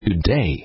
Today.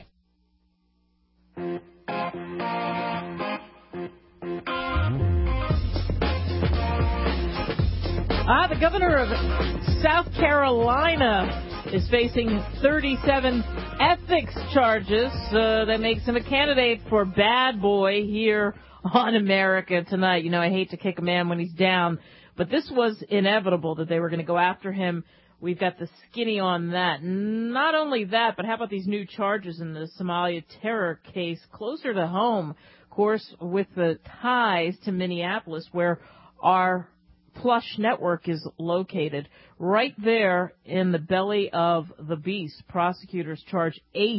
The governor of South Carolina is facing 37 ethics charges that makes him a candidate for bad boy here on America Tonight. You know, I hate to kick a man when he's down, but this was inevitable that they were going to go after him. We've got the skinny on that. Not only that, but how about these new charges in the Somalia terror case closer to home, of course, with the ties to Minneapolis, where our Plush network is located. Right there in the belly of the beast, prosecutors charge eight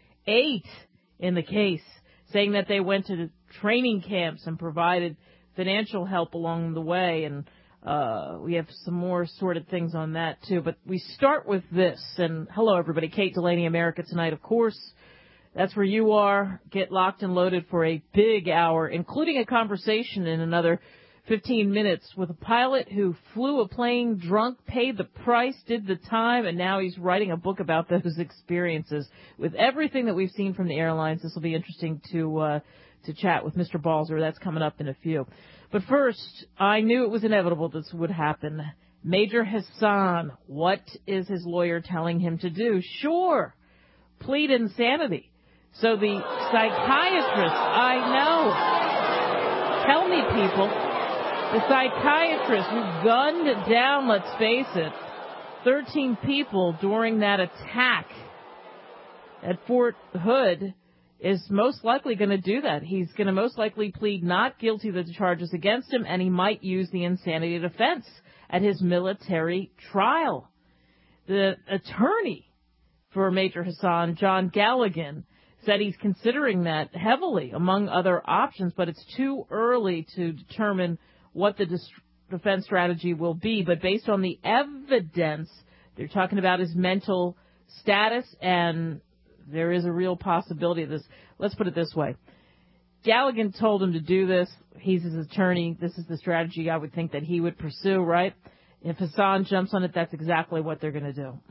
in the case, saying that they went to training camps and provided financial help along the way. And we have some more sorted things on that, too. But we start with this. And hello, everybody. Kate Delaney, America Tonight, of course. That's where you are. Get locked and loaded for a big hour, including a conversation in another 15 minutes with a pilot who flew a plane drunk, paid the price, did the time, and now he's writing a book about those experiences. With everything that we've seen from the airlines, this will be interesting to chat with Mr. Balzer. That's coming up in a few. But first, I knew it was inevitable this would happen. Major Hassan, what is his lawyer telling him to do? Sure, plead insanity. So the psychiatrist, I know, tell me, people. The psychiatrist who gunned down, let's face it, 13 people during that attack at Fort Hood is most likely going to do that. He's going to most likely plead not guilty to the charges against him, and he might use the insanity defense at his military trial. The attorney for Major Hassan, John Galligan, said he's considering that heavily among other options, but it's too early to determine what the defense strategy will be. But based on the evidence, they're talking about his mental status, and there is a real possibility of this. Let's put it this way. Galligan told him to do this. He's his attorney. This is the strategy I would think that he would pursue, right? If Hassan jumps on it, that's exactly what they're going to do.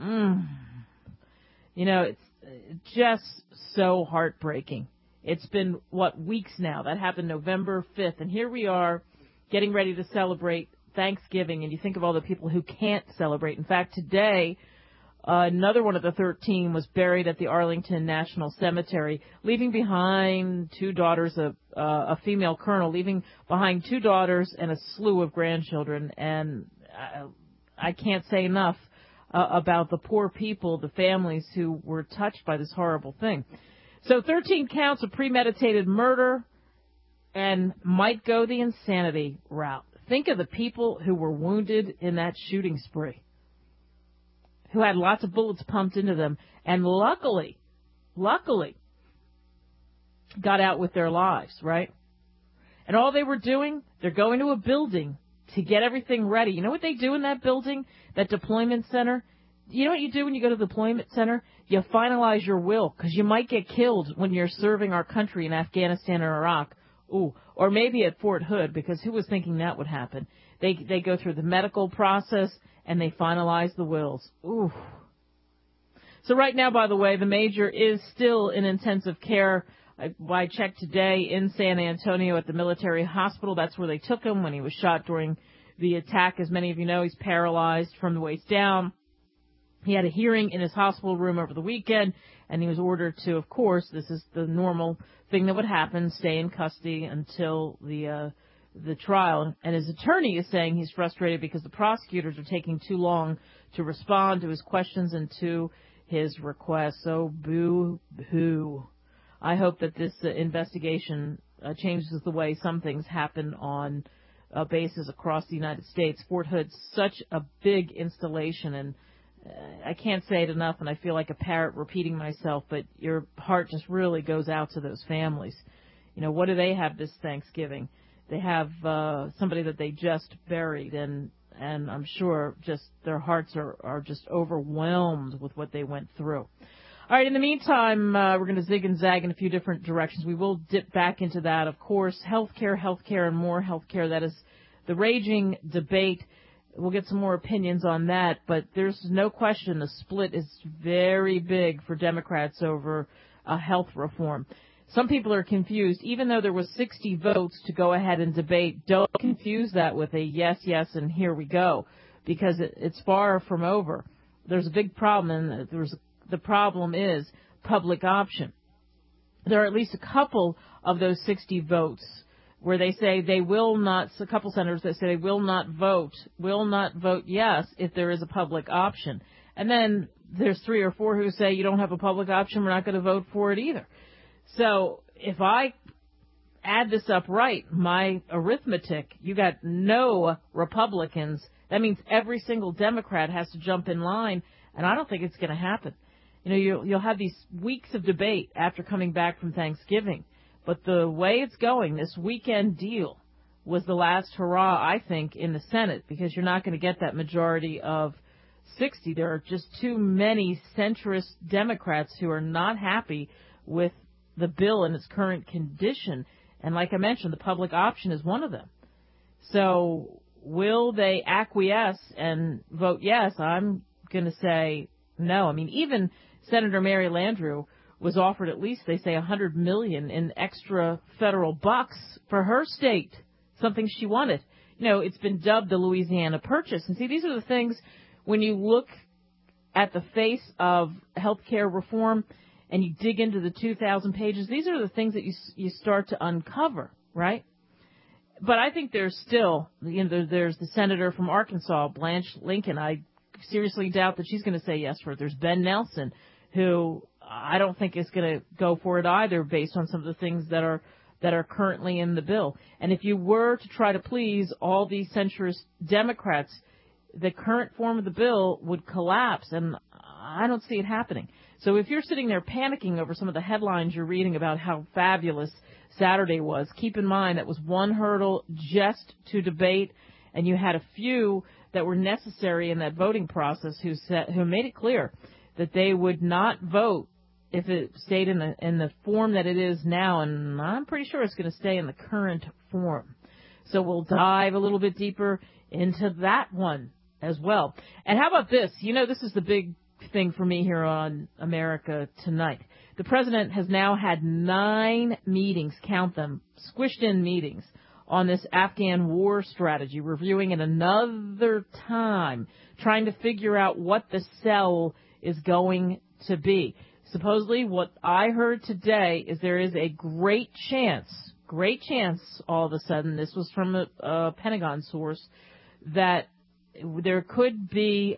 You know, it's just so heartbreaking. It's been, weeks now? That happened November 5th, and here we are, getting ready to celebrate Thanksgiving, and you think of all the people who can't celebrate. In fact, today, another one of the 13 was buried at the Arlington National Cemetery, leaving behind two daughters, a female colonel, leaving behind two daughters and a slew of grandchildren. And I can't say enough about the poor people, the families who were touched by this horrible thing. So 13 counts of premeditated murder, and might go the insanity route. Think of the people who were wounded in that shooting spree, who had lots of bullets pumped into them, and luckily, got out with their lives, right? And all they were doing, they're going to a building to get everything ready. You know what they do in that building, that deployment center? You know what you do when you go to the deployment center? You finalize your will, because you might get killed when you're serving our country in Afghanistan or Iraq. Ooh, or maybe at Fort Hood, because who was thinking that would happen? They go through the medical process, and they finalize the wills. Ooh. So right now, by the way, the major is still in intensive care. I checked today in San Antonio at the military hospital. That's where they took him when he was shot during the attack. As many of you know, he's paralyzed from the waist down. He had a hearing in his hospital room over the weekend, and he was ordered to, of course, this is the normal thing that would happen, stay in custody until the trial. And his attorney is saying he's frustrated because the prosecutors are taking too long to respond to his questions and to his requests. So boo-hoo. I hope that this investigation changes the way some things happen on bases across the United States. Fort Hood's such a big installation, and I can't say it enough, and I feel like a parrot repeating myself, but your heart just really goes out to those families. You know, what do they have this Thanksgiving? They have somebody that they just buried, and I'm sure just their hearts are just overwhelmed with what they went through. All right, in the meantime, we're going to zig and zag in a few different directions. We will dip back into that, of course. Healthcare, and more healthcare. That is the raging debate. We'll get some more opinions on that, but there's no question the split is very big for Democrats over health reform. Some people are confused. Even though there was 60 votes to go ahead and debate, don't confuse that with a yes, yes, and here we go, because it's far from over. There's a big problem, and the problem is public option. There are at least a couple of those 60 votes where they say they will not, a couple senators that say they will not vote yes if there is a public option. And then there's 3 or 4 who say you don't have a public option, we're not going to vote for it either. So if I add this up right, my arithmetic, you got no Republicans. That means every single Democrat has to jump in line, and I don't think it's going to happen. You know, you'll have these weeks of debate after coming back from Thanksgiving. But the way it's going, this weekend deal was the last hurrah, I think, in the Senate, because you're not going to get that majority of 60. There are just too many centrist Democrats who are not happy with the bill in its current condition. And like I mentioned, the public option is one of them. So will they acquiesce and vote yes? I'm going to say no. I mean, even Senator Mary Landrieu was offered at least, they say, $100 million in extra federal bucks for her state, something she wanted. You know, it's been dubbed the Louisiana Purchase. And see, these are the things, when you look at the face of health care reform and you dig into the 2,000 pages, these are the things that you start to uncover, right? But I think there's still, you know, there's the senator from Arkansas, Blanche Lincoln. I seriously doubt that she's going to say yes for it. There's Ben Nelson, who I don't think is going to go for it either, based on some of the things that are currently in the bill. And if you were to try to please all these centrist Democrats, the current form of the bill would collapse, and I don't see it happening. So if you're sitting there panicking over some of the headlines you're reading about how fabulous Saturday was, keep in mind that was one hurdle just to debate, and you had a few that were necessary in that voting process who made it clear that they would not vote if it stayed in the form that it is now, and I'm pretty sure it's going to stay in the current form. So we'll dive a little bit deeper into that one as well. And how about this? You know, this is the big thing for me here on America Tonight. The president has now had 9 meetings, count them, squished in meetings, on this Afghan war strategy, reviewing it another time, trying to figure out what the sell is going to be. Supposedly, what I heard today is there is a great chance all of a sudden, this was from a Pentagon source, that there could be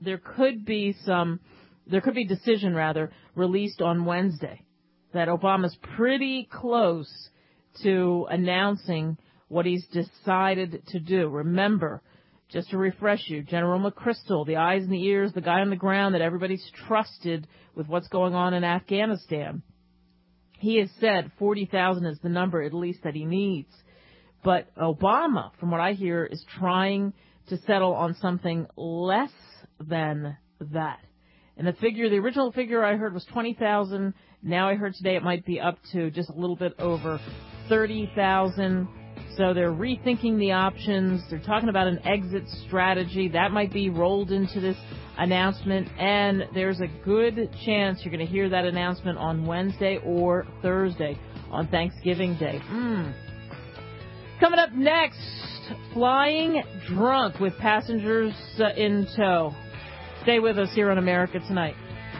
decision released on Wednesday, that Obama's pretty close to announcing what he's decided to do. Remember, just to refresh you, General McChrystal, the eyes and the ears, the guy on the ground that everybody's trusted with what's going on in Afghanistan, he has said 40,000 is the number at least that he needs. But Obama, from what I hear, is trying to settle on something less than that. And the original figure I heard was 20,000. Now I heard today it might be up to just a little bit over 30,000. So they're rethinking the options. They're talking about an exit strategy. That might be rolled into this announcement. And there's a good chance you're going to hear that announcement on Wednesday or Thursday on Thanksgiving Day. Coming up next, flying drunk with passengers in tow. Stay with us here on America Tonight.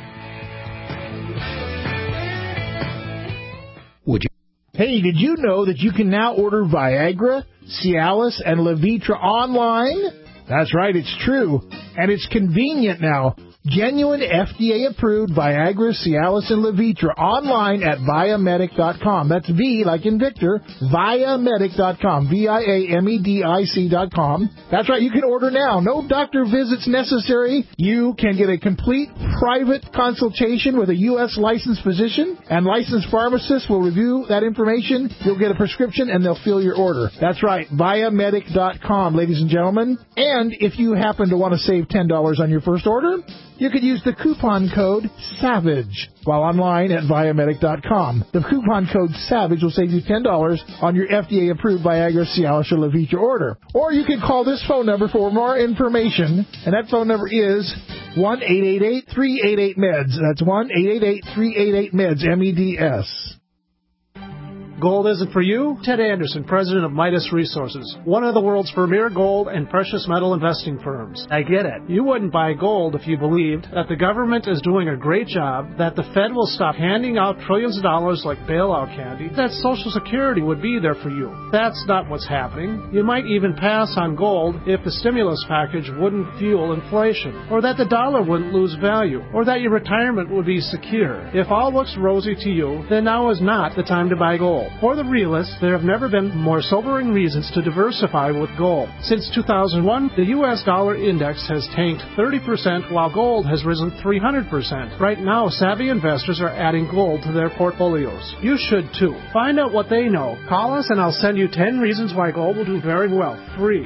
Would you? Hey, did you know that you can now order Viagra, Cialis, and Levitra online? That's right, it's true. And it's convenient now. Genuine FDA-approved Viagra, Cialis, and Levitra online at Viamedic.com. That's V like in Victor, Viamedic.com, Viamedic.com. That's right, you can order now. No doctor visits necessary. You can get a complete private consultation with a U.S. licensed physician, and licensed pharmacists will review that information. You'll get a prescription, and they'll fill your order. That's right, Viamedic.com, ladies and gentlemen. And if you happen to want to save $10 on your first order, you could use the coupon code SAVAGE while online at Viamedic.com. The coupon code SAVAGE will save you $10 on your FDA-approved Viagra, Cialis, or Levitra order. Or you can call this phone number for more information, and that phone number is 1-888-388-MEDS. That's 1-888-388-MEDS, M-E-D-S. Gold isn't for you? Ted Anderson, president of Midas Resources, one of the world's premier gold and precious metal investing firms. I get it. You wouldn't buy gold if you believed that the government is doing a great job, that the Fed will stop handing out trillions of dollars like bailout candy, that Social Security would be there for you. That's not what's happening. You might even pass on gold if the stimulus package wouldn't fuel inflation, or that the dollar wouldn't lose value, or that your retirement would be secure. If all looks rosy to you, then now is not the time to buy gold. For the realists, there have never been more sobering reasons to diversify with gold. Since 2001, the U.S. dollar index has tanked 30% while gold has risen 300%. Right now, savvy investors are adding gold to their portfolios. You should too. Find out what they know. Call us and I'll send you 10 reasons why gold will do very well. Free.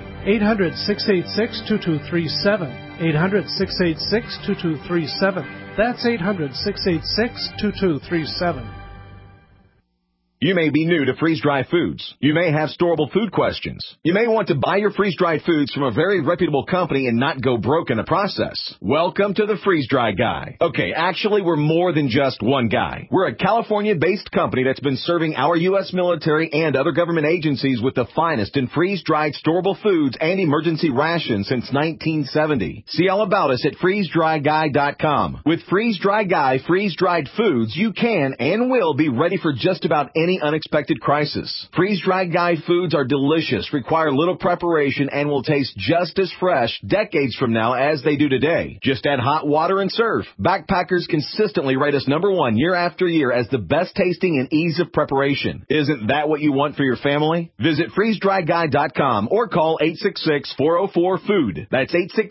800-686-2237. 800-686-2237. That's 800-686-2237. You may be new to freeze-dried foods. You may have storable food questions. You may want to buy your freeze-dried foods from a very reputable company and not go broke in the process. Welcome to the Freeze-Dry Guy. Okay, actually, we're more than just one guy. We're a California-based company that's been serving our U.S. military and other government agencies with the finest in freeze-dried storable foods and emergency rations since 1970. See all about us at freezedryguy.com. With Freeze-Dry Guy freeze-dried foods, you can and will be ready for just about any unexpected crisis. Freeze-dried Guy foods are delicious, require little preparation, and will taste just as fresh decades from now as they do today. Just add hot water and serve. Backpackers consistently rate us #1 year after year as the best tasting and ease of preparation. Isn't that what you want for your family? Visit freezedryguy.com or call 866-404-FOOD. That's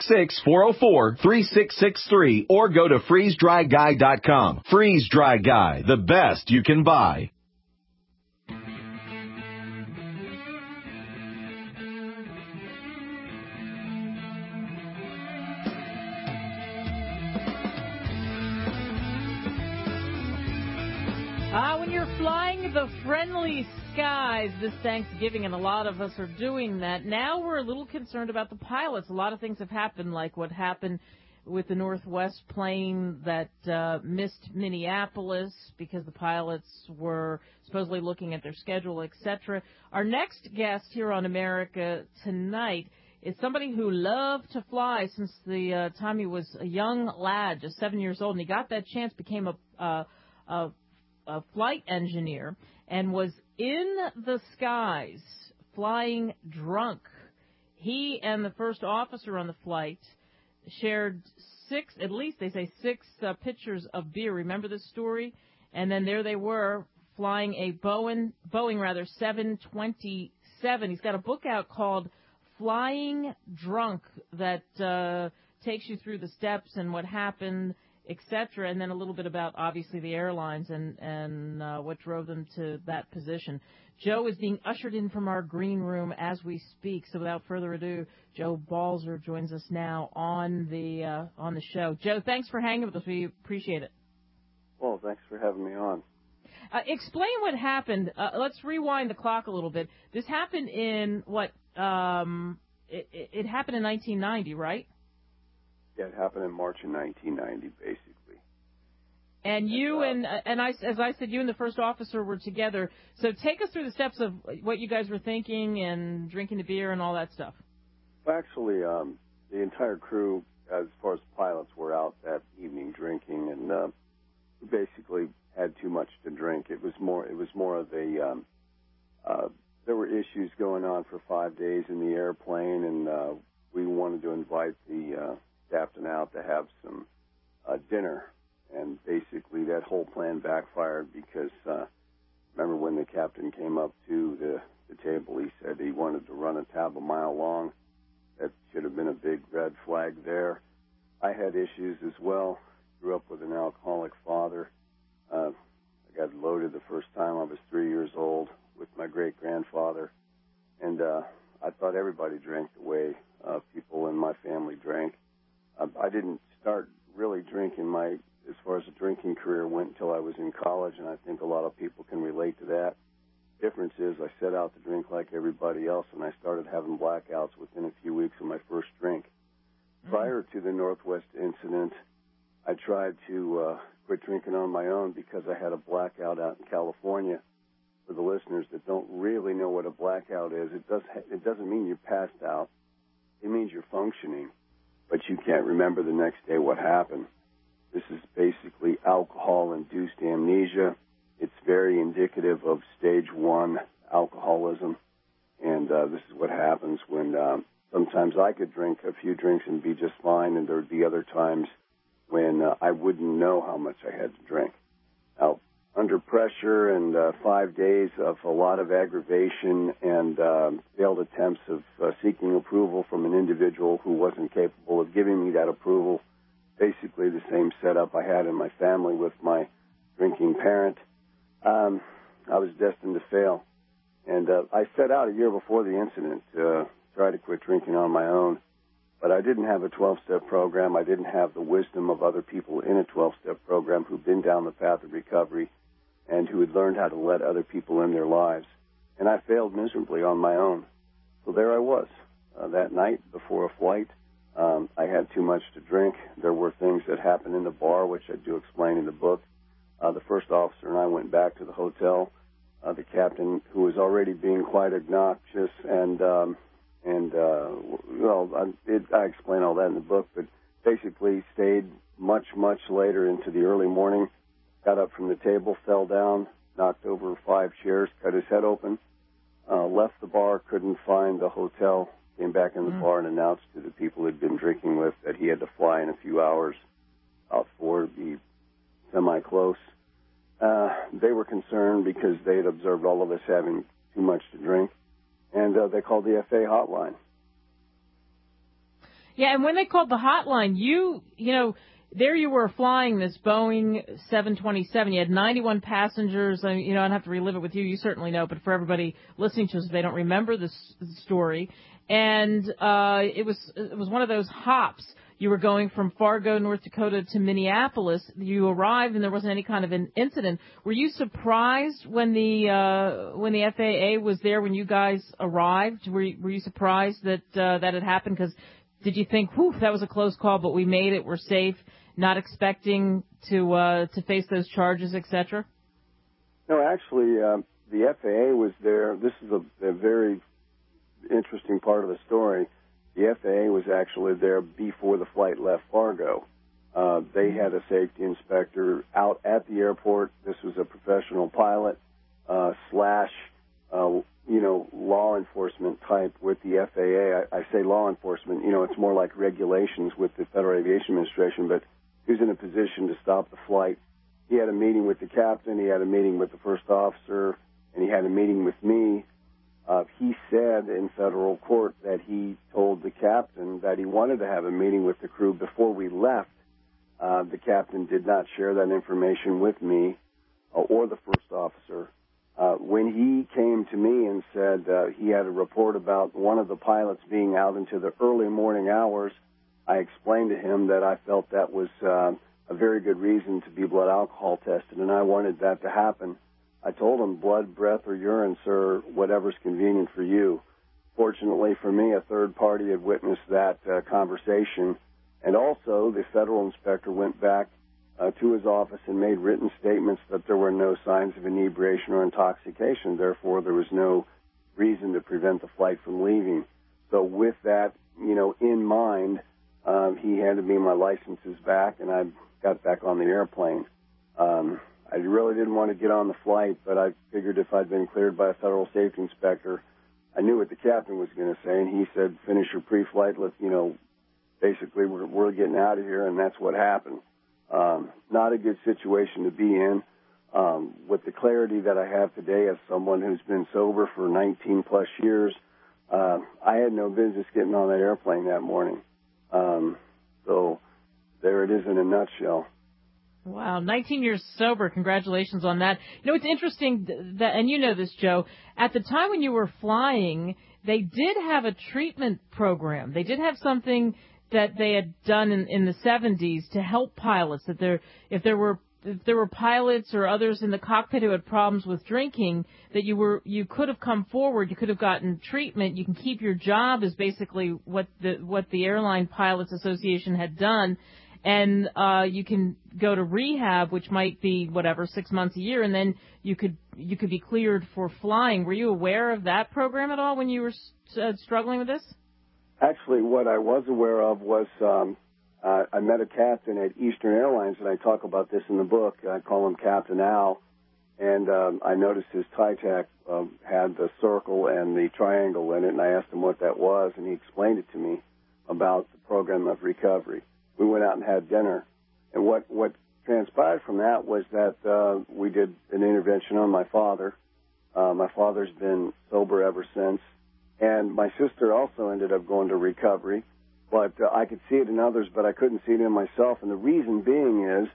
866-404-3663 or go to freezedryguy.com. Freeze-Dry Guy, the best you can buy. When you're flying the friendly skies this Thanksgiving, and a lot of us are doing that, now we're a little concerned about the pilots. A lot of things have happened, like what happened with the Northwest plane that missed Minneapolis because the pilots were supposedly looking at their schedule, etc. Our next guest here on America Tonight is somebody who loved to fly since the time he was a young lad, just 7 years old, and he got that chance, became a flight engineer, and was in the skies flying drunk. He and the first officer on the flight shared six pitchers of beer. Remember this story? And then there they were flying a Boeing 727. He's got a book out called Flying Drunk that takes you through the steps and what happened, etc., and then a little bit about, obviously, the airlines and what drove them to that position. Joe is being ushered in from our green room as we speak, so without further ado, Joe Balzer joins us now on the show. Joe, thanks for hanging with us. We appreciate it. Well, thanks for having me on. Explain what happened. Let's rewind the clock a little bit. This happened in what? It happened in 1990, right? Yeah, it happened in March of 1990, basically. And you and I, as I said, you and the first officer were together. So take us through the steps of what you guys were thinking and drinking the beer and all that stuff. Well, actually, the entire crew, as far as pilots, were out that evening drinking, and we basically had too much to drink. It was more of a there were issues going on for 5 days in the airplane, and we wanted to invite the captain out to have some dinner, and basically that whole plan backfired because remember when the captain came up to the table, he said he wanted to run a tab a mile long. That should have been a big red flag there. I had issues as well. Grew up with an alcoholic father. I got loaded the first time I was 3 years old with my great-grandfather, and I thought everybody drank the way people in my family drank. I didn't start really drink as far as the drinking career went until I was in college, and I think a lot of people can relate to that. Difference is I set out to drink like everybody else, and I started having blackouts within a few weeks of my first drink. Prior to the Northwest incident, I tried to quit drinking on my own because I had a blackout out in California. For the listeners that don't really know what a blackout is, it doesn't mean you passed out. It means you're functioning, but you can't remember the next day what happened. This is basically alcohol-induced amnesia. It's very indicative of stage 1 alcoholism, and this is what happens when sometimes I could drink a few drinks and be just fine, and there would be other times when I wouldn't know how much I had to drink. Now, under pressure and 5 days of a lot of aggravation and failed attempts of seeking approval from an individual who wasn't capable of giving me that approval, basically the same setup I had in my family with my drinking parent, I was destined to fail. And I set out a year before the incident to try to quit drinking on my own, but I didn't have a 12-step program. I didn't have the wisdom of other people in a 12-step program who'd been down the path of recovery and who had learned how to let other people in their lives. And I failed miserably on my own. So there I was. That night before a flight, I had too much to drink. There were things that happened in the bar, which I do explain in the book. The first officer and I went back to the hotel. The captain, who was already being quite obnoxious, I explain all that in the book, but basically stayed much, much later into the early morning, got up from the table, fell down, knocked over 5 chairs, cut his head open, left the bar, couldn't find the hotel, came back in the bar and announced to the people he'd been drinking with that he had to fly in a few hours out for the semi-close. They were concerned because they had observed all of us having too much to drink, and they called the FAA hotline. Yeah, and when they called the hotline, you know, there you were flying this Boeing 727. You had 91 passengers. I don't have to relive it with you. You certainly know, but for everybody listening to us, they don't remember this story. And it was one of those hops. You were going from Fargo, North Dakota to Minneapolis. You arrived and there wasn't any kind of an incident. Were you surprised when the FAA was there when you guys arrived? Were you surprised that that had happened? Because did you think, whew, that was a close call, but we made it, we're safe, not expecting to face those charges, et cetera? No, actually, the FAA was there. This is a very interesting part of the story. The FAA was actually there before the flight left Fargo. They had a safety inspector out at the airport. This was a professional pilot slash law enforcement type with the FAA. I say law enforcement, it's more like regulations with the Federal Aviation Administration, but he was in a position to stop the flight. He had a meeting with the captain, he had a meeting with the first officer, and he had a meeting with me. He said in federal court that he told the captain that he wanted to have a meeting with the crew before we left. The captain did not share that information with me or the first officer. When he came to me and said he had a report about one of the pilots being out into the early morning hours, I explained to him that I felt that was a very good reason to be blood alcohol tested, and I wanted that to happen. I told him blood, breath, or urine, sir, whatever's convenient for you. Fortunately for me, a third party had witnessed that conversation, and also the federal inspector went back to his office and made written statements that there were no signs of inebriation or intoxication. Therefore, there was no reason to prevent the flight from leaving. So with that, in mind, he handed me my licenses back, and I got back on the airplane. I really didn't want to get on the flight, but I figured if I'd been cleared by a federal safety inspector, I knew what the captain was going to say, and he said, finish your pre-flight, basically we're getting out of here, and that's what happened. Not a good situation to be in. With the clarity that I have today as someone who's been sober for 19-plus years, I had no business getting on that airplane that morning. So there it is in a nutshell. Wow, 19 years sober. Congratulations on that. It's interesting that, and you know this, Joe, at the time when you were flying, they did have a treatment program. They did have something that they had done in the 70s to help pilots, that if there were pilots or others in the cockpit who had problems with drinking, that you could have come forward, you could have gotten treatment, you can keep your job, is basically what the Airline Pilots Association had done, and you can go to rehab, which might be 6 months a year, and then you could be cleared for flying. Were you aware of that program at all when you were struggling with this? Actually, what I was aware of was I met a captain at Eastern Airlines, and I talk about this in the book. I call him Captain Al, and I noticed his tie tack had the circle and the triangle in it, and I asked him what that was, and he explained it to me about the program of recovery. We went out and had dinner, and what transpired from that was that we did an intervention on my father. My father's been sober ever since, and my sister also ended up going to recovery. But I could see it in others, but I couldn't see it in myself. And the reason being is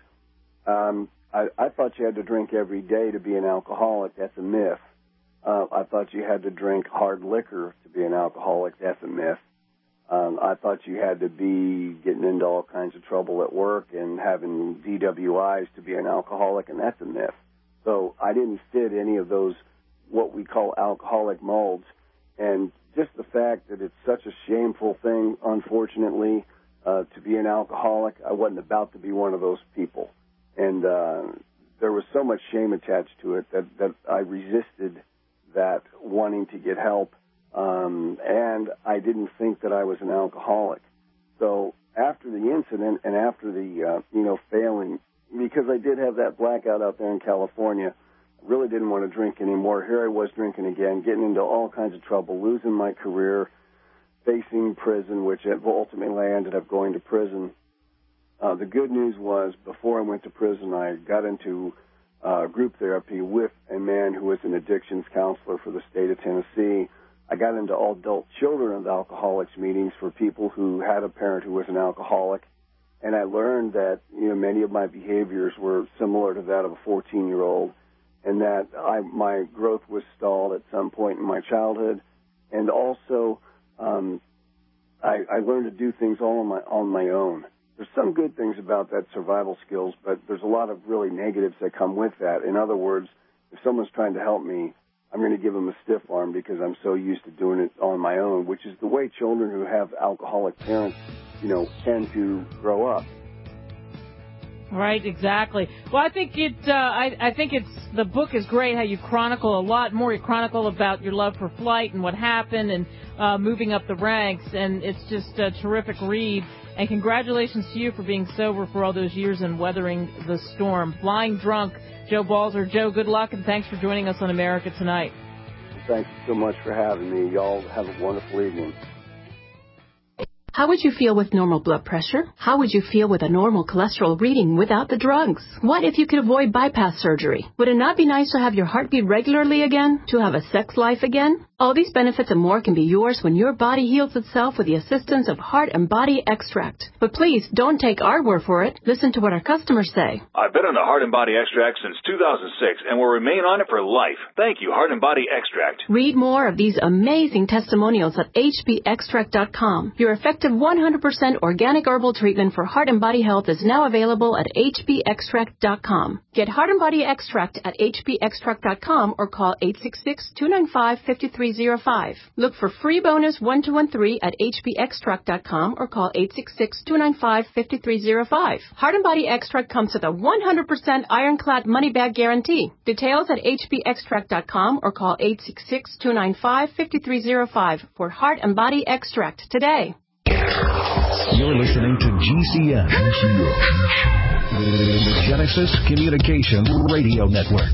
I thought you had to drink every day to be an alcoholic. That's a myth. I thought you had to drink hard liquor to be an alcoholic. That's a myth. I thought you had to be getting into all kinds of trouble at work and having DWIs to be an alcoholic, and that's a myth. So I didn't fit any of those what we call alcoholic molds. And just the fact that it's such a shameful thing, unfortunately, to be an alcoholic, I wasn't about to be one of those people. And there was so much shame attached to it that I resisted that wanting to get help, and I didn't think that I was an alcoholic. So after the incident and after the, failing, because I did have that blackout out there in California, really didn't want to drink anymore. Here I was drinking again, getting into all kinds of trouble, losing my career, facing prison, which ultimately I ended up going to prison. The good news was before I went to prison, I got into group therapy with a man who was an addictions counselor for the state of Tennessee. I got into all adult children of alcoholics meetings for people who had a parent who was an alcoholic. And I learned that, many of my behaviors were similar to that of a 14-year-old. And that my growth was stalled at some point in my childhood, and also I learned to do things all on my own. There's some good things about that survival skills, but there's a lot of really negatives that come with that. In other words, if someone's trying to help me, I'm going to give them a stiff arm because I'm so used to doing it on my own, which is the way children who have alcoholic parents, tend to grow up. Right, exactly. Well, I think the book is great. How you chronicle a lot more. You chronicle about your love for flight and what happened and moving up the ranks, and it's just a terrific read. And congratulations to you for being sober for all those years and weathering the storm. Flying Drunk, Joe Balzer. Joe, good luck, and thanks for joining us on America Tonight. Thank you so much for having me. Y'all have a wonderful evening. How would you feel with normal blood pressure? How would you feel with a normal cholesterol reading without the drugs? What if you could avoid bypass surgery? Would it not be nice to have your heart beat regularly again? To have a sex life again? All these benefits and more can be yours when your body heals itself with the assistance of Heart and Body Extract. But please, don't take our word for it. Listen to what our customers say. I've been on the Heart and Body Extract since 2006 and will remain on it for life. Thank you, Heart and Body Extract. Read more of these amazing testimonials at hbextract.com. Your effective 100% organic herbal treatment for heart and body health is now available at hbextract.com. Get Heart and Body Extract at hbextract.com or call 866-295-5305. Look for free bonus 1213 at hbextract.com or call 866-295-5305. Heart and Body Extract comes with a 100% ironclad money-back guarantee. Details at hbextract.com or call 866-295-5305 for Heart and Body Extract today. You're listening to GCN, the Genesis Communications Radio Network.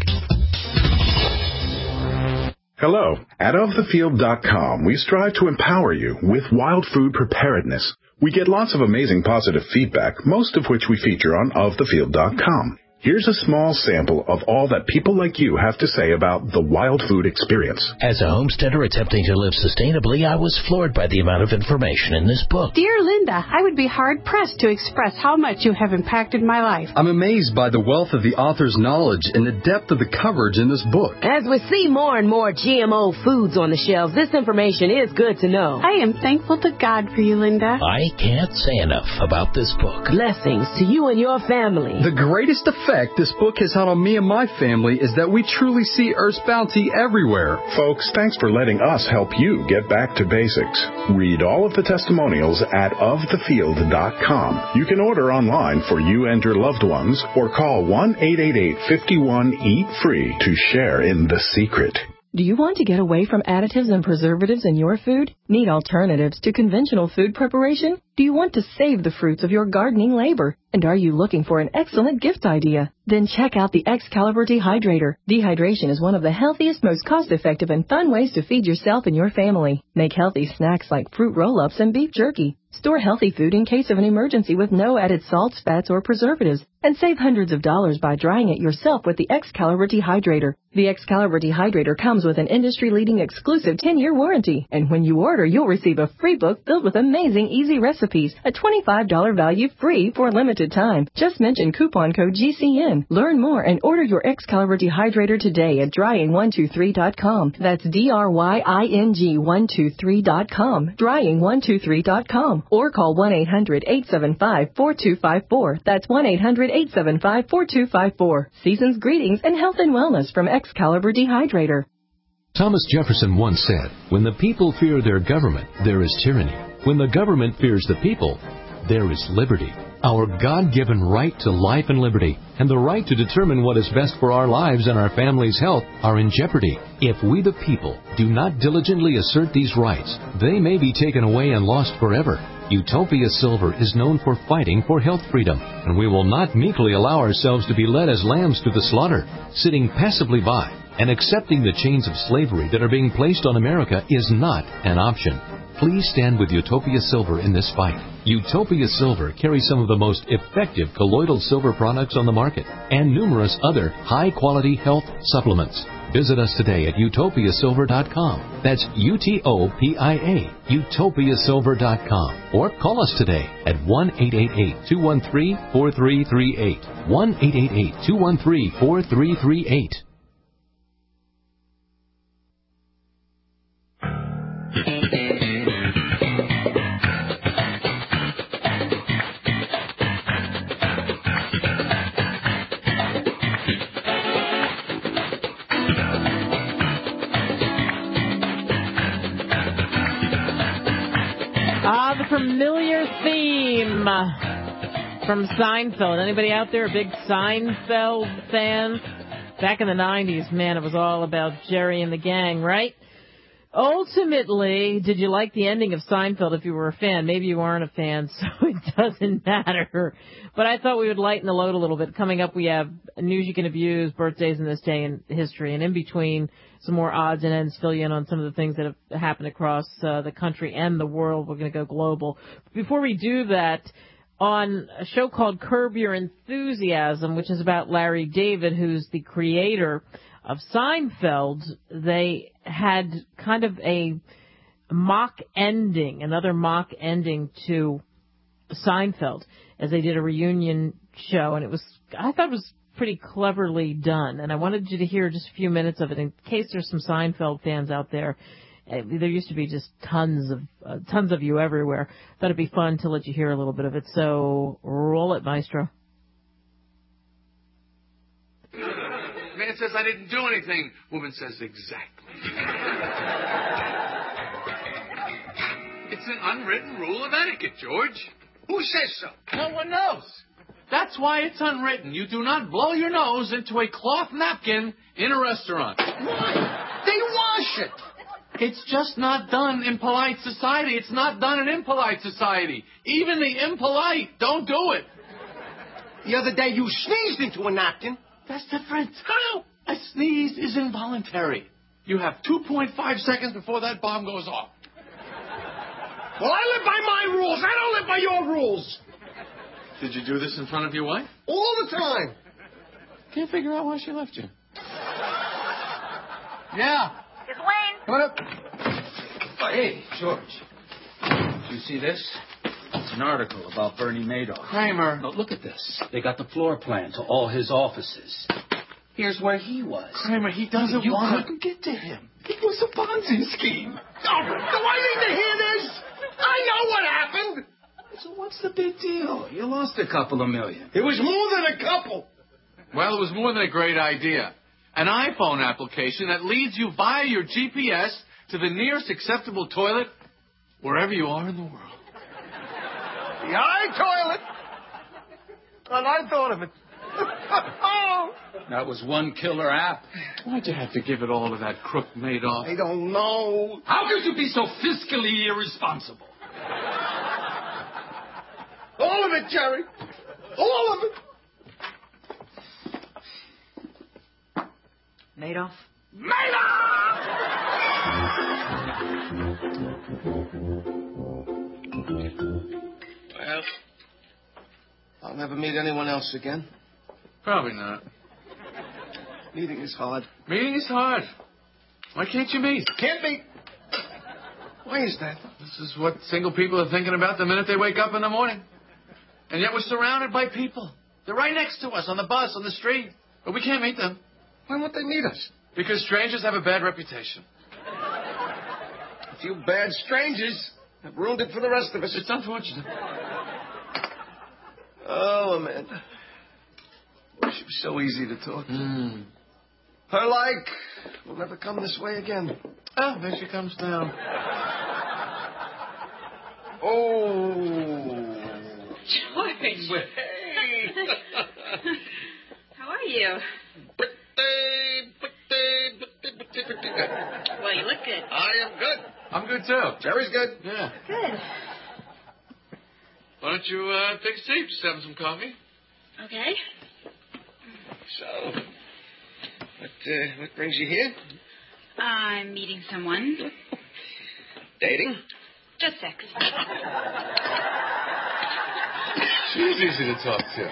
Hello. At OfTheField.com, we strive to empower you with wild food preparedness. We get lots of amazing positive feedback, most of which we feature on OfTheField.com. Here's a small sample of all that people like you have to say about the Wild Food experience. As a homesteader attempting to live sustainably, I was floored by the amount of information in this book. Dear Linda, I would be hard-pressed to express how much you have impacted my life. I'm amazed by the wealth of the author's knowledge and the depth of the coverage in this book. As we see more and more GMO foods on the shelves, this information is good to know. I am thankful to God for you, Linda. I can't say enough about this book. Blessings to you and your family. The greatest effect this book has had on me and my family is that we truly see Earth's bounty everywhere. Folks, thanks for letting us help you get back to basics. Read all of the testimonials at ofthefield.com. You can order online for you and your loved ones or call 1-888-51-EAT-FREE to share in the secret. Do you want to get away from additives and preservatives in your food? Need alternatives to conventional food preparation? Do you want to save the fruits of your gardening labor? And are you looking for an excellent gift idea? Then check out the Excalibur Dehydrator. Dehydration is one of the healthiest, most cost-effective, and fun ways to feed yourself and your family. Make healthy snacks like fruit roll-ups and beef jerky. Store healthy food in case of an emergency with no added salts, fats, or preservatives. And save hundreds of dollars by drying it yourself with the Excalibur Dehydrator. The Excalibur Dehydrator comes with an industry-leading exclusive 10-year warranty. And when you order, you'll receive a free book filled with amazing easy recipes. A $25 value free for a limited time. Just mention coupon code GCN. Learn more and order your Excalibur Dehydrator today at drying123.com. That's DRYING123.com. Drying123.com. Or call 1-800-875-4254. That's 1-800-875-4254. Season's greetings and health and wellness from Excalibur Dehydrator. Thomas Jefferson once said, "When the people fear their government, there is tyranny. When the government fears the people, there is liberty." Our God-given right to life and liberty and the right to determine what is best for our lives and our family's health are in jeopardy. If we the people do not diligently assert these rights, they may be taken away and lost forever. Utopia Silver is known for fighting for health freedom, and we will not meekly allow ourselves to be led as lambs to the slaughter, sitting passively by and accepting the chains of slavery that are being placed on America is not an option. Please stand with Utopia Silver in this fight. Utopia Silver carries some of the most effective colloidal silver products on the market and numerous other high-quality health supplements. Visit us today at utopiasilver.com. That's UTOPIA, utopiasilver.com. Or call us today at 1-888-213-4338. 1-888-213-4338. The familiar theme from Seinfeld. Anybody out there a big Seinfeld fan? Back in the 90s, man, it was all about Jerry and the gang, right? Ultimately, did you like the ending of Seinfeld if you were a fan? Maybe you aren't a fan, so it doesn't matter. But I thought we would lighten the load a little bit. Coming up, we have news you can abuse, birthdays in this day in history, and in between, some more odds and ends, fill you in on some of the things that have happened across the country and the world. We're going to go global. Before we do that, on a show called Curb Your Enthusiasm, which is about Larry David, who's the creator of Seinfeld, they had kind of a mock ending, another mock ending to Seinfeld, as they did a reunion show, and I thought it was pretty cleverly done, and I wanted you to hear just a few minutes of it in case there's some Seinfeld fans out there. There used to be just tons of you everywhere. Thought it'd be fun to let you hear a little bit of it, so roll it, maestro. Man says I didn't do anything. Woman says exactly. It's an unwritten rule of etiquette, George. Who says so? No one knows. That's why it's unwritten. You do not blow your nose into a cloth napkin in a restaurant. Why? They wash it. It's just not done in polite society. It's not done in impolite society. Even the impolite don't do it. The other day you sneezed into a napkin. That's different. How? A sneeze is involuntary. You have 2.5 seconds before that bomb goes off. Well, I live by my rules. I don't live by your rules. Did you do this in front of your wife? All the time. Can't figure out why she left you. Yeah. It's Wayne. Come on up. Oh, hey, George. Did you see this? It's an article about Bernie Madoff. Kramer. No, look at this. They got the floor plan to all his offices. Here's where he was. Kramer, he doesn't You want couldn't get to him. It was a Ponzi scheme. Oh, do I need to hear this? I know what happened. So what's the big deal? You lost a couple of million. It was more than a couple. Well, it was more than a great idea. An iPhone application that leads you via your GPS to the nearest acceptable toilet wherever you are in the world. The iToilet. And I thought of it. Oh. That was one killer app. Why'd you have to give it all to that crook Madoff? I don't know. How could you be so fiscally irresponsible? All of it, Jerry. All of it. Madoff? Well, I'll never meet anyone else again. Probably not. Meeting is hard. Meeting is hard. Why can't you meet? Can't meet. Why is that? This is what single people are thinking about the minute they wake up in the morning. And yet we're surrounded by people. They're right next to us on the bus, on the street. But we can't meet them. Why won't they meet us? Because strangers have a bad reputation. A few bad strangers have ruined it for the rest of us. It's unfortunate. Oh, Amanda. She was so easy to talk to. Her like will never come this way again. Oh, there she comes down. Oh. George. Hey. How are you? Pretty good. Well, you look good. I am good. I'm good, too. Jerry's good. Yeah. Good. Why don't you take a seat? Just having some coffee. Okay. So, what brings you here? I'm meeting someone. Dating? Just sex. She's easy to talk to.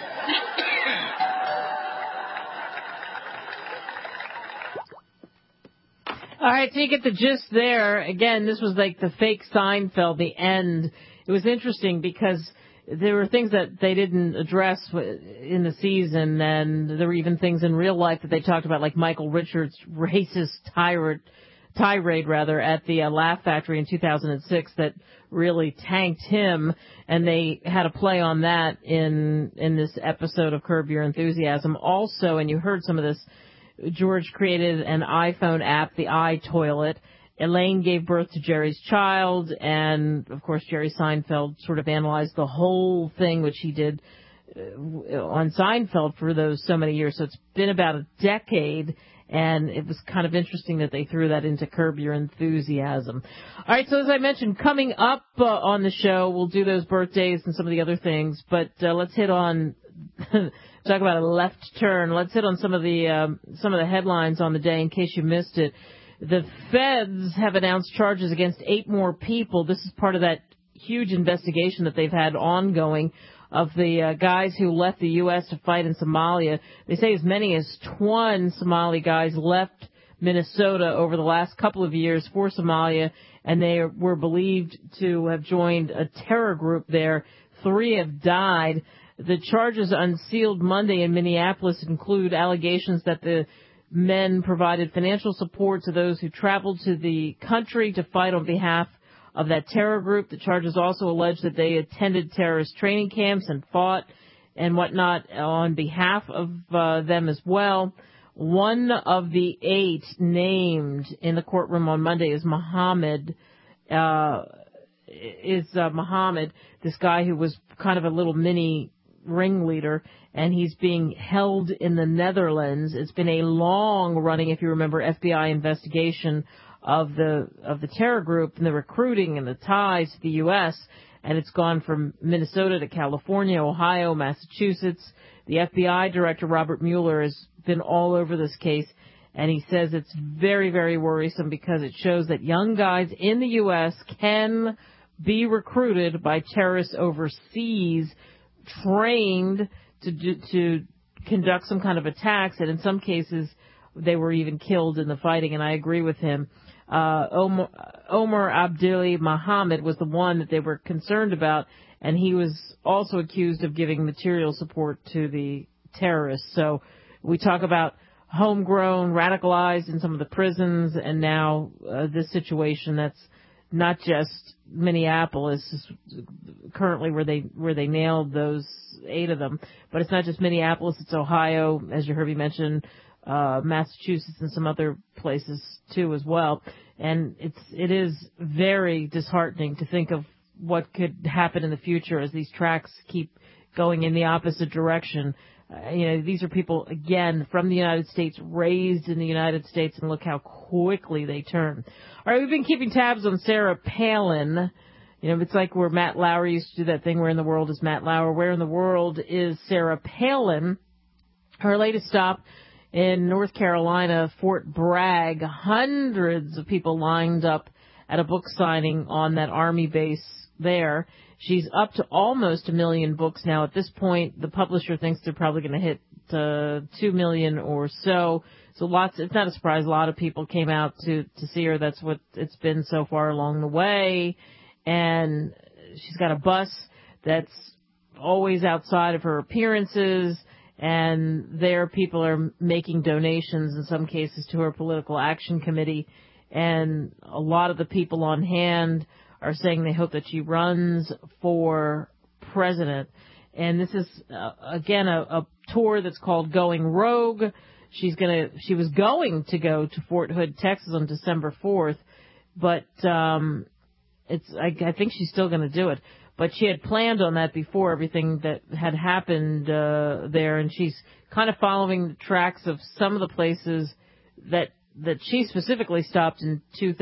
All right, so you get the gist there. Again, this was like the fake Seinfeld, the end. It was interesting because there were things that they didn't address in the season, and there were even things in real life that they talked about, like Michael Richards' racist tirade at the Laugh Factory in 2006 that really tanked him, and they had a play on that in this episode of Curb Your Enthusiasm. Also, and you heard some of this, George created an iPhone app, the iToilet. Elaine gave birth to Jerry's child, and, of course, Jerry Seinfeld sort of analyzed the whole thing, which he did on Seinfeld for those so many years. So it's been about a decade, and it was kind of interesting that they threw that into Curb Your Enthusiasm. All right, so as I mentioned, coming up on the show, we'll do those birthdays and some of the other things, but let's hit on... Talk about a left turn. Let's hit on some of the headlines on the day in case you missed it. The feds have announced charges against 8 more people. This is part of that huge investigation that they've had ongoing of the guys who left the U.S. to fight in Somalia. They say as many as 20 Somali guys left Minnesota over the last couple of years for Somalia, and they were believed to have joined a terror group there. 3 have died. The charges unsealed Monday in Minneapolis include allegations that the men provided financial support to those who traveled to the country to fight on behalf of that terror group. The charges also allege that they attended terrorist training camps and fought and whatnot on behalf of them as well. One of the 8 named in the courtroom on Monday is Mohammed, this guy who was kind of a little mini ringleader, and he's being held in the Netherlands. It's been a long-running, if you remember, FBI investigation of the terror group and the recruiting and the ties to the U.S., and it's gone from Minnesota to California, Ohio, Massachusetts. The FBI director, Robert Mueller, has been all over this case, and he says it's very, very worrisome because it shows that young guys in the U.S. can be recruited by terrorists overseas, trained to conduct some kind of attacks, and in some cases they were even killed in the fighting, and I agree with him. Omar Abdullah Muhammad was the one that they were concerned about, and he was also accused of giving material support to the terrorists. So we talk about homegrown, radicalized in some of the prisons, and now this situation that's not just Minneapolis, currently where they nailed those 8 of them, but it's not just Minneapolis, it's Ohio, as you heard me mention, Massachusetts and some other places too as well. And it is very disheartening to think of what could happen in the future as these tracks keep going in the opposite direction. These are people, again, from the United States, raised in the United States, and look how quickly they turn. All right, we've been keeping tabs on Sarah Palin. It's like where Matt Lauer used to do that thing, where in the world is Matt Lauer? Where in the world is Sarah Palin? Her latest stop in North Carolina, Fort Bragg, hundreds of people lined up at a book signing on that Army base there. She's up to almost 1 million books now. At this point, the publisher thinks they're probably going to hit 2 million or so. So it's not a surprise. A lot of people came out to see her. That's what it's been so far along the way. And she's got a bus that's always outside of her appearances. And there people are making donations in some cases to her political action committee. And a lot of the people on hand are saying they hope that she runs for president. And this is, again, a tour that's called Going Rogue. She was going to go to Fort Hood, Texas on December 4th, but I think she's still going to do it. But she had planned on that before everything that had happened there, and she's kind of following the tracks of some of the places that she specifically stopped in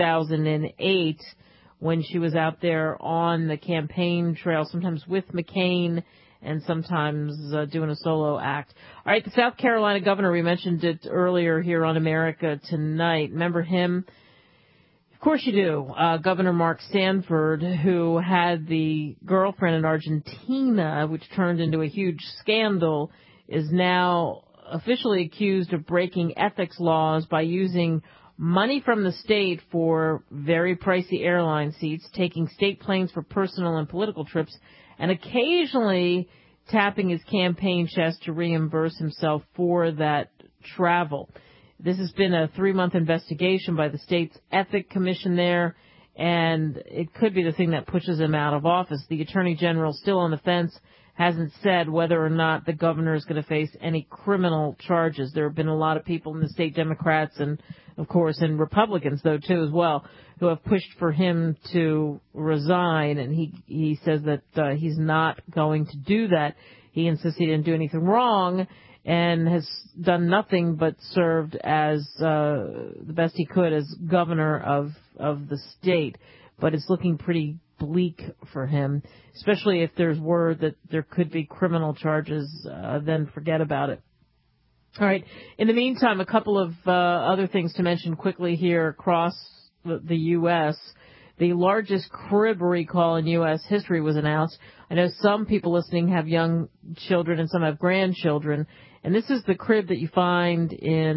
2008 when she was out there on the campaign trail, sometimes with McCain and sometimes doing a solo act. All right, the South Carolina governor, we mentioned it earlier here on America Tonight. Remember him? Of course you do. Governor Mark Sanford, who had the girlfriend in Argentina, which turned into a huge scandal, is now officially accused of breaking ethics laws by using money from the state for very pricey airline seats, taking state planes for personal and political trips, and occasionally tapping his campaign chest to reimburse himself for that travel. This has been a 3-month investigation by the state's Ethics Commission there, and it could be the thing that pushes him out of office. The Attorney General, still on the fence, hasn't said whether or not the governor is going to face any criminal charges. There have been a lot of people in the state Democrats and, of course, and Republicans, though, too, as well, who have pushed for him to resign, and he says that he's not going to do that. He insists he didn't do anything wrong and has done nothing but served as the best he could as governor of the state. But it's looking pretty bleak for him, especially if there's word that there could be criminal charges, then forget about it. All right. In the meantime, a couple of other things to mention quickly here across the U.S. The largest crib recall in U.S. history was announced. I know some people listening have young children and some have grandchildren. And this is the crib that you find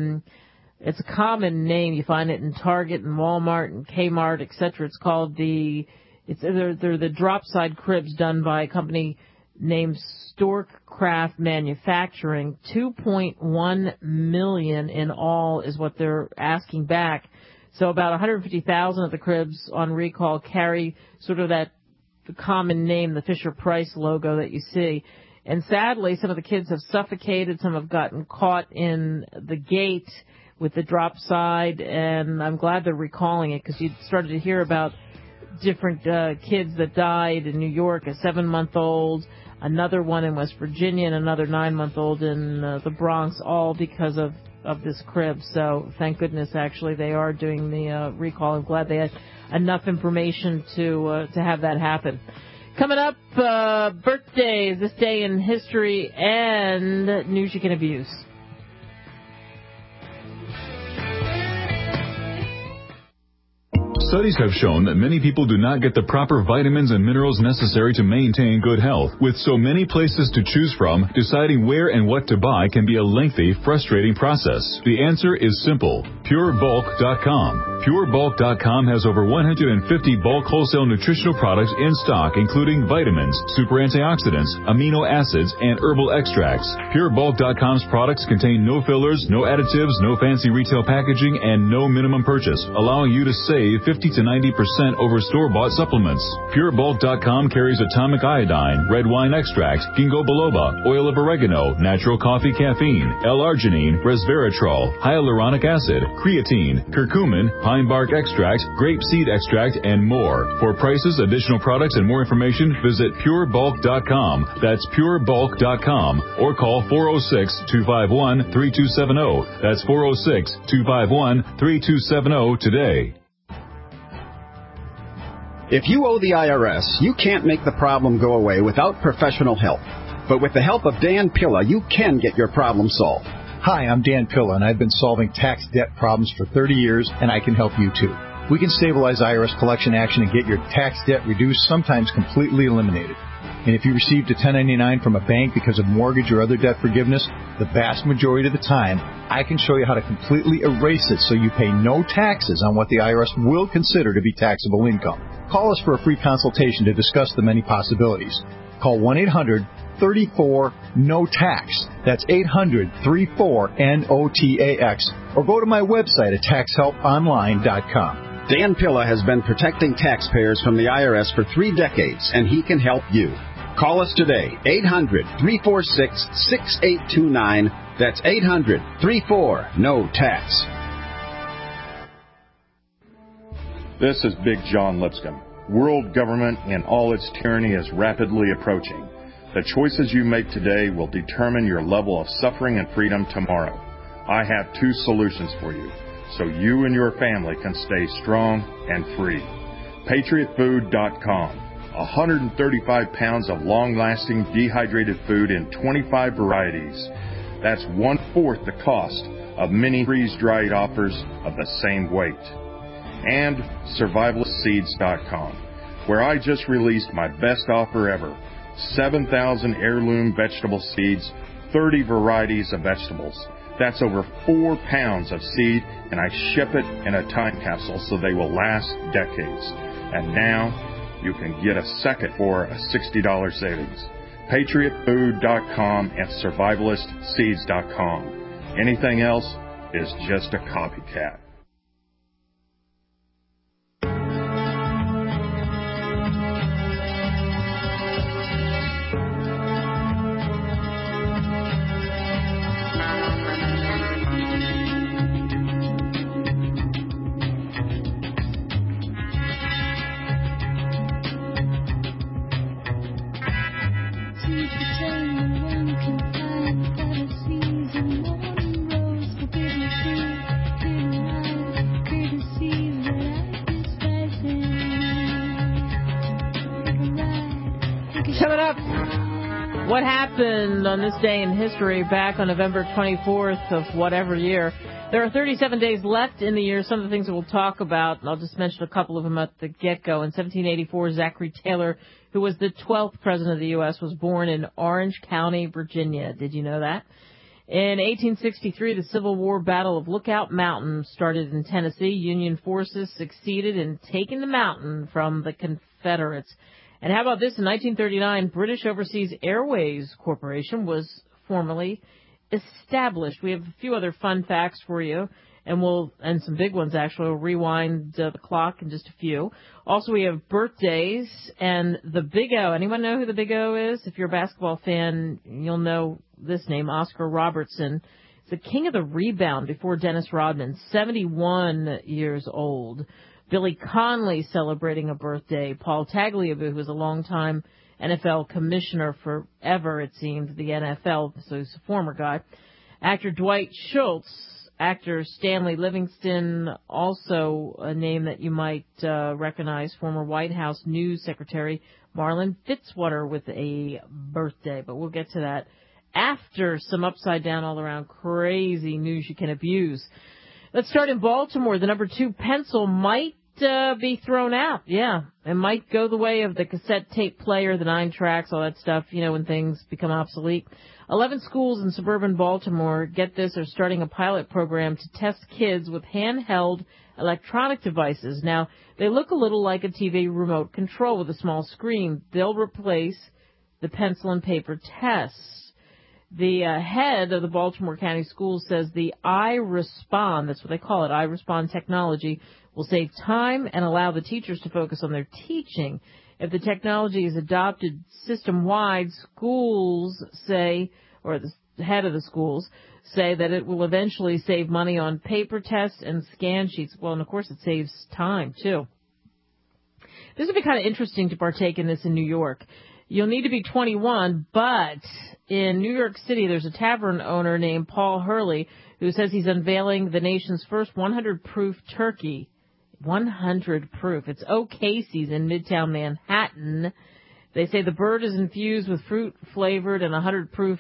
it's a common name. You find it in Target and Walmart and Kmart, etc. It's called they're the drop-side cribs done by a company named Stork Craft Manufacturing. $2.1 million in all is what they're asking back. So about 150,000 of the cribs on recall carry sort of the common name, the Fisher-Price logo that you see. And sadly, some of the kids have suffocated. Some have gotten caught in the gate with the drop side. And I'm glad they're recalling it because you started to hear about different kids that died in New York, a 7-month-old, another one in West Virginia, and another 9-month-old in the Bronx, all because of this crib. So thank goodness, actually, they are doing the recall. I'm glad they had enough information to have that happen. Coming up, birthdays, this day in history, and news you can abuse. Studies have shown that many people do not get the proper vitamins and minerals necessary to maintain good health. With so many places to choose from, deciding where and what to buy can be a lengthy, frustrating process. The answer is simple. PureBulk.com. PureBulk.com has over 150 bulk wholesale nutritional products in stock, including vitamins, super antioxidants, amino acids, and herbal extracts. PureBulk.com's products contain no fillers, no additives, no fancy retail packaging, and no minimum purchase, allowing you to save 50 to 90% over store-bought supplements. PureBulk.com carries atomic iodine, red wine extract, ginkgo biloba, oil of oregano, natural coffee caffeine, L-arginine, resveratrol, hyaluronic acid, creatine, curcumin, pine bark extract, grape seed extract, and more. For prices, additional products, and more information, visit PureBulk.com. That's PureBulk.com, or call 406-251-3270. That's 406-251-3270 today. If you owe the IRS, you can't make the problem go away without professional help. But with the help of Dan Pilla, you can get your problem solved. Hi, I'm Dan Pilla, and I've been solving tax debt problems for 30 years, and I can help you too. We can stabilize IRS collection action and get your tax debt reduced, sometimes completely eliminated. And if you received a 1099 from a bank because of mortgage or other debt forgiveness, the vast majority of the time, I can show you how to completely erase it so you pay no taxes on what the IRS will consider to be taxable income. Call us for a free consultation to discuss the many possibilities. Call 1-800-34-NO-TAX. That's 800-34-NOTAX. Or go to my website at taxhelponline.com. Dan Pilla has been protecting taxpayers from the IRS for 3 decades, and he can help you. Call us today, 800-346-6829. That's 800-34-NO-TAX. This is Big John Lipscomb. World government and all its tyranny is rapidly approaching. The choices you make today will determine your level of suffering and freedom tomorrow. I have 2 solutions for you, so you and your family can stay strong and free. PatriotFood.com. 135 pounds of long-lasting dehydrated food in 25 varieties. That's 1/4 the cost of many freeze-dried offers of the same weight. And SurvivalistSeeds.com, where I just released my best offer ever. 7,000 heirloom vegetable seeds, 30 varieties of vegetables. That's over 4 pounds of seed, and I ship it in a time capsule so they will last decades. And now, you can get a second for a $60 savings. PatriotFood.com and SurvivalistSeeds.com. Anything else is just a copycat. Coming up, what happened on this day in history back on November 24th of whatever year. There are 37 days left in the year. Some of the things that we'll talk about, and I'll just mention a couple of them at the get-go. In 1784, Zachary Taylor, who was the 12th president of the U.S., was born in Orange County, Virginia. Did you know that? In 1863, the Civil War Battle of Lookout Mountain started in Tennessee. Union forces succeeded in taking the mountain from the Confederates. And how about this? In 1939, British Overseas Airways Corporation was formally established. We have a few other fun facts for you, and some big ones, actually. We'll rewind the clock in just a few. Also, we have birthdays and the Big O. Anyone know who the Big O is? If you're a basketball fan, you'll know this name, Oscar Robertson. He's the king of the rebound before Dennis Rodman, 71 years old. Billy Connolly celebrating a birthday. Paul Tagliabue, who was a long-time NFL commissioner forever, it seems, the NFL, so he's a former guy. Actor Dwight Schultz, actor Stanley Livingston, also a name that you might recognize, former White House News Secretary Marlin Fitzwater with a birthday, but we'll get to that after some upside-down, all-around crazy news you can abuse. Let's start in Baltimore. The number 2 pencil might be thrown out. Yeah, it might go the way of the cassette tape player, the 9 tracks, all that stuff, when things become obsolete. 11 schools in suburban Baltimore, get this, are starting a pilot program to test kids with handheld electronic devices. Now, they look a little like a TV remote control with a small screen. They'll replace the pencil and paper tests. The head of the Baltimore County Schools says the iRespond, that's what they call it, iRespond technology, will save time and allow the teachers to focus on their teaching. If the technology is adopted system-wide, schools say, or the head of the schools, say that it will eventually save money on paper tests and scan sheets. Well, and of course it saves time, too. This would be kind of interesting to partake in this in New York. You'll need to be 21, but in New York City, there's a tavern owner named Paul Hurley who says he's unveiling the nation's first 100-proof turkey. 100 proof. It's O'Casey's in Midtown Manhattan. They say the bird is infused with fruit-flavored and 100-proof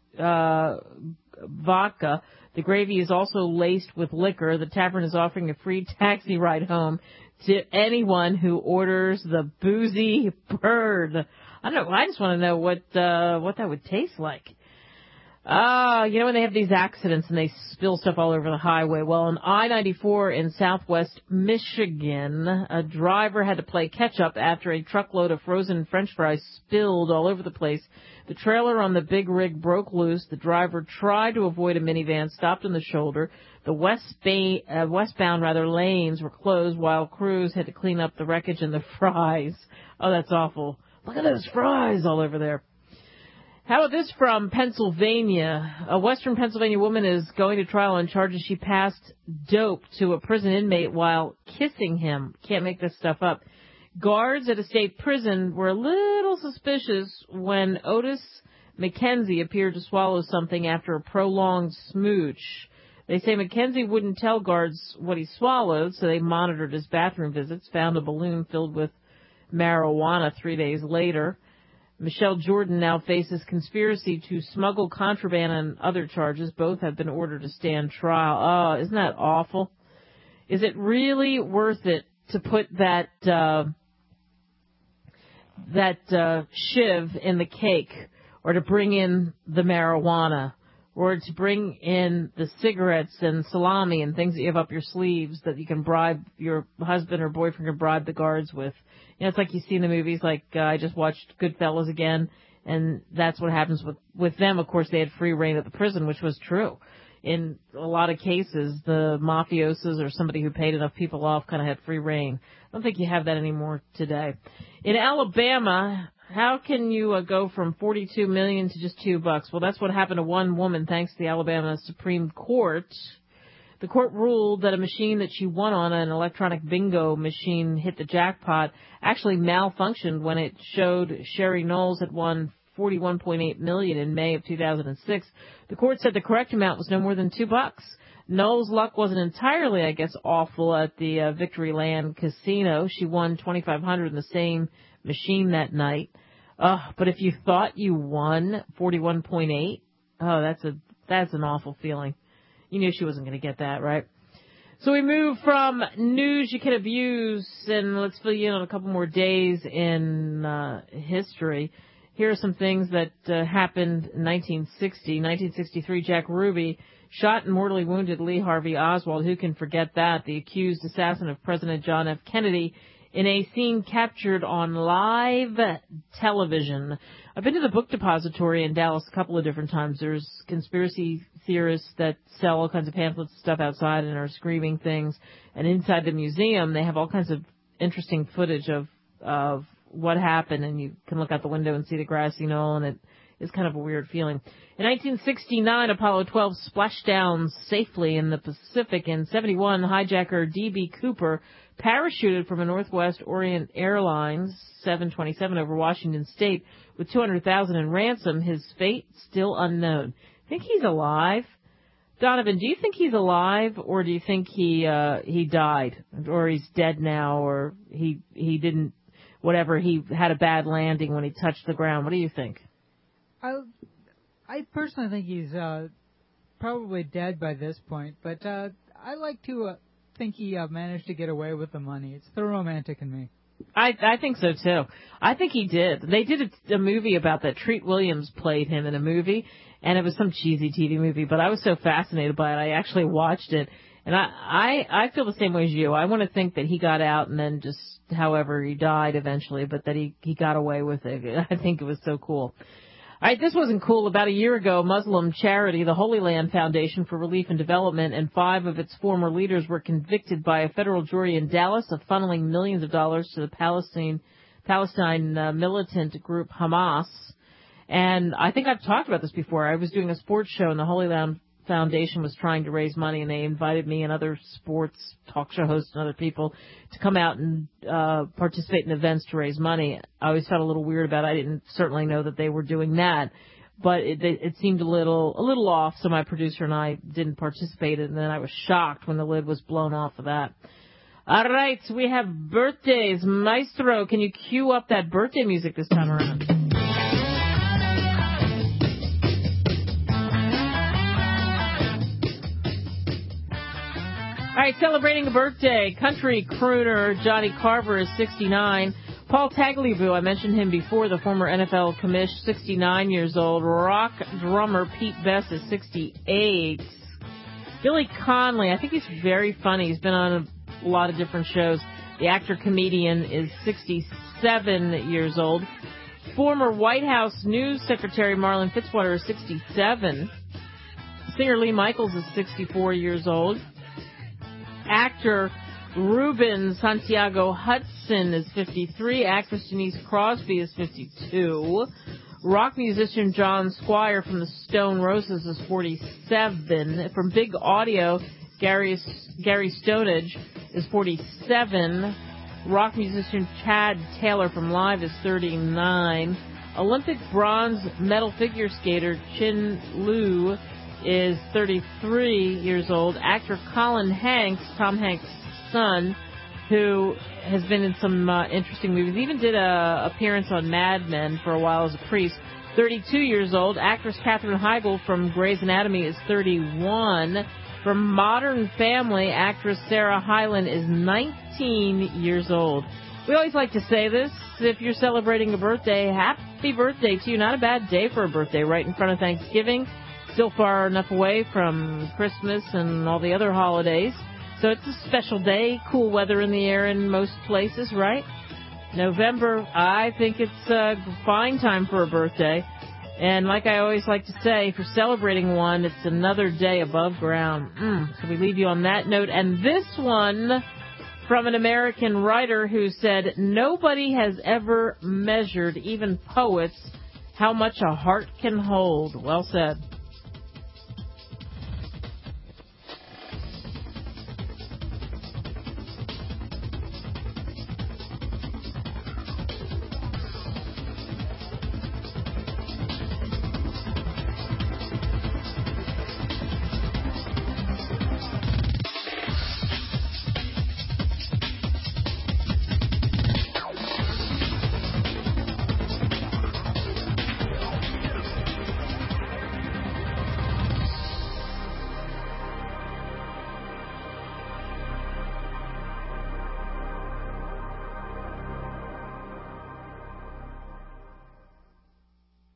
vodka. The gravy is also laced with liquor. The tavern is offering a free taxi ride home to anyone who orders the boozy bird. I don't know. I just want to know what that would taste like. When they have these accidents and they spill stuff all over the highway. Well, on I-94 in southwest Michigan, a driver had to play catch-up after a truckload of frozen French fries spilled all over the place. The trailer on the big rig broke loose. The driver tried to avoid a minivan, stopped on the shoulder. The westbound lanes were closed while crews had to clean up the wreckage and the fries. Oh, that's awful. Look at those fries all over there. How about this from Pennsylvania? A western Pennsylvania woman is going to trial on charges she passed dope to a prison inmate while kissing him. Can't make this stuff up. Guards at a state prison were a little suspicious when Otis McKenzie appeared to swallow something after a prolonged smooch. They say McKenzie wouldn't tell guards what he swallowed, so they monitored his bathroom visits, found a balloon filled with marijuana 3 days later. Michelle Jordan now faces conspiracy to smuggle contraband and other charges. Both have been ordered to stand trial. Oh, isn't that awful? Is it really worth it to put that shiv in the cake, or to bring in the marijuana, or to bring in the cigarettes and salami and things that you have up your sleeves that you can bribe your husband or boyfriend, can bribe the guards with? It's like you see in the movies, like I just watched Goodfellas again, and that's what happens with them. Of course, they had free reign at the prison, which was true. In a lot of cases, the mafiosos or somebody who paid enough people off kind of had free reign. I don't think you have that anymore today. In Alabama, how can you go from $42 million to just $2? Well, that's what happened to one woman thanks to the Alabama Supreme Court. The court ruled that a machine that she won on, an electronic bingo machine, hit the jackpot, actually malfunctioned when it showed Sherry Knowles had won $41.8 million in May of 2006. The court said the correct amount was no more than $2. Knowles' luck wasn't entirely, I guess, awful at the Victoryland Casino. She won $2,500 in the same machine that night. But if you thought you won 41.8, that's an awful feeling. You knew she wasn't going to get that, right? So we move from news you can abuse, and let's fill you in on a couple more days in history. Here are some things that happened in 1960. 1963, Jack Ruby shot and mortally wounded Lee Harvey Oswald. Who can forget that? The accused assassin of President John F. Kennedy, in a scene captured on live television. I've been to the Book Depository in Dallas a couple of different times. There's conspiracy theorists that sell all kinds of pamphlets and stuff outside and are screaming things. And inside the museum, they have all kinds of interesting footage of what happened. And you can look out the window and see the grassy knoll, and it is kind of a weird feeling. In 1969, Apollo 12 splashed down safely in the Pacific. In 71, hijacker D.B. Cooper parachuted from a Northwest Orient Airlines 727 over Washington State with $200,000 in ransom. His fate still unknown. Think he's alive? Donovan, do you think he's alive, or do you think he died, or he's dead now, or he didn't, whatever, he had a bad landing when he touched the ground? What do you think? I personally think he's probably dead by this point, but I like to think he managed to get away with the money. It's the romantic in me. I think so, too. I think he did. They did a movie about that. Treat Williams played him in a movie, and it was some cheesy TV movie, but I was so fascinated by it, I actually watched it. And I feel the same way as you. I want to think that he got out and then just, however, he died eventually, but that he got away with it. I think it was so cool. All right, this wasn't cool. About a year ago, Muslim charity, the Holy Land Foundation for Relief and Development, and 5 of its former leaders were convicted by a federal jury in Dallas of funneling millions of dollars to the Palestine militant group Hamas. And I think I've talked about this before. I was doing a sports show, and the Holy Land Foundation was trying to raise money, and they invited me and other sports talk show hosts and other people to come out and participate in events to raise money. I always felt a little weird about it. I didn't certainly know that they were doing that, but it seemed a little off, so my producer and I didn't participate, and then I was shocked when the lid was blown off of that. All right, so we have birthdays. Maestro, can you cue up that birthday music this time around? All right, celebrating a birthday, country crooner Johnny Carver is 69. Paul Tagliabue, I mentioned him before, the former NFL commish, 69 years old. Rock drummer Pete Best is 68. Billy Connolly, I think he's very funny. He's been on a lot of different shows. The actor-comedian is 67 years old. Former White House News Secretary Marlon Fitzwater is 67. Singer Lee Michaels is 64 years old. Actor Ruben Santiago Hudson is 53. Actress Denise Crosby is 52. Rock musician John Squire from the Stone Roses is 47. From Big Audio, Gary Stonage is 47. Rock musician Chad Taylor from Live is 39. Olympic bronze medal figure skater Chin Liu is 33 years old. Actor Colin Hanks, Tom Hanks' son, who has been in some interesting movies, even did a appearance on Mad Men for a while as a priest, 32 years old. Actress Katherine Heigl from Grey's Anatomy is 31. From Modern Family, actress Sarah Hyland is 19 years old. We always like to say this. If you're celebrating a birthday, happy birthday to you. Not a bad day for a birthday, right in front of Thanksgiving. Still far enough away from Christmas and all the other holidays. So it's a special day, cool weather in the air in most places, right? November, I think it's a fine time for a birthday. And like I always like to say, if you're celebrating one, it's another day above ground. So we leave you on that note. And this one from an American writer who said, nobody has ever measured, even poets, how much a heart can hold. Well said.